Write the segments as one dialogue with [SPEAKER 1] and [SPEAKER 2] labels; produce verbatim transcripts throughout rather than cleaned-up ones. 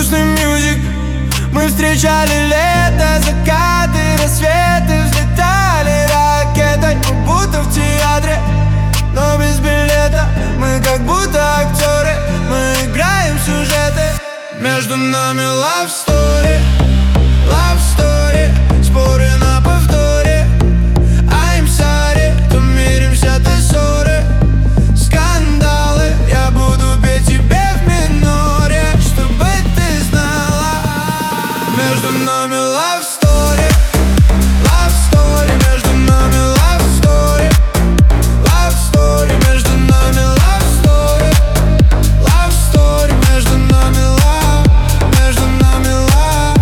[SPEAKER 1] грустный мюзик. Мы встречали лето, закаты, рассветы, взлетали ракетой, мы будто в театре, но без билета. Мы как будто актеры, мы играем сюжеты. Между нами love story, love story, споры на повторе. I'm sorry, то миримся, то ссоры, скандалы. Я буду петь тебе в миноре, чтобы ты знала. Между нами love story, love story, между нами love story, love story, между нами love story, love story, между нами love, между нами love.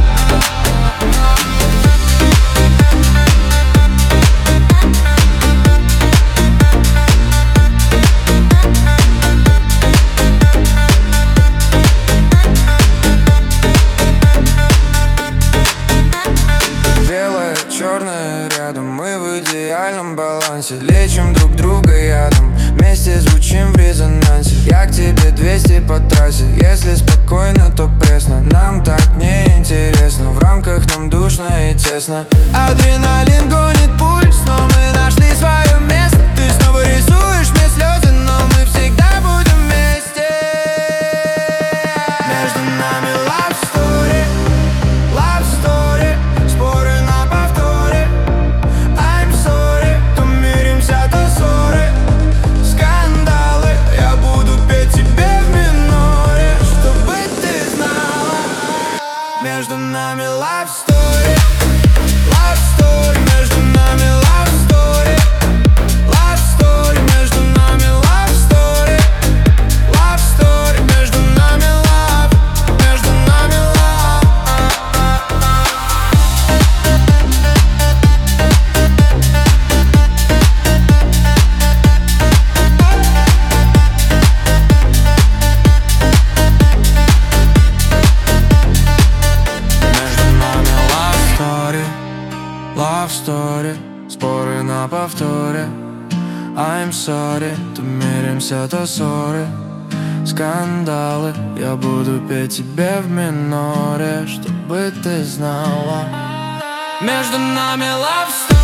[SPEAKER 2] Белое, черное рядом, мы в идеальном балансе. Лечим друг друга ядом, вместе звучим в резонансе. Я к тебе двести по трассе, если спокойно, то пресно. Нам так неинтересно, в рамках нам душно и тесно.
[SPEAKER 1] Адреналин гонит пульс, но мы нашли свое место. Ты снова рисуешь мне слезы, но мы всегда будем вместе. Между нами love story, love story, споры на повторе. I'm sorry, то миримся, то ссоры, скандалы. Я буду петь тебе в миноре, чтобы ты знала. Между нами love story, love story, между нами love story, love story, между нами love story, love story, между нами love, между нами love. Между нами love story, love story, споры на повторе. I'm sorry, то миримся, то ссоры, скандалы. Я буду петь тебе в миноре, чтобы ты знала. Между нами love story.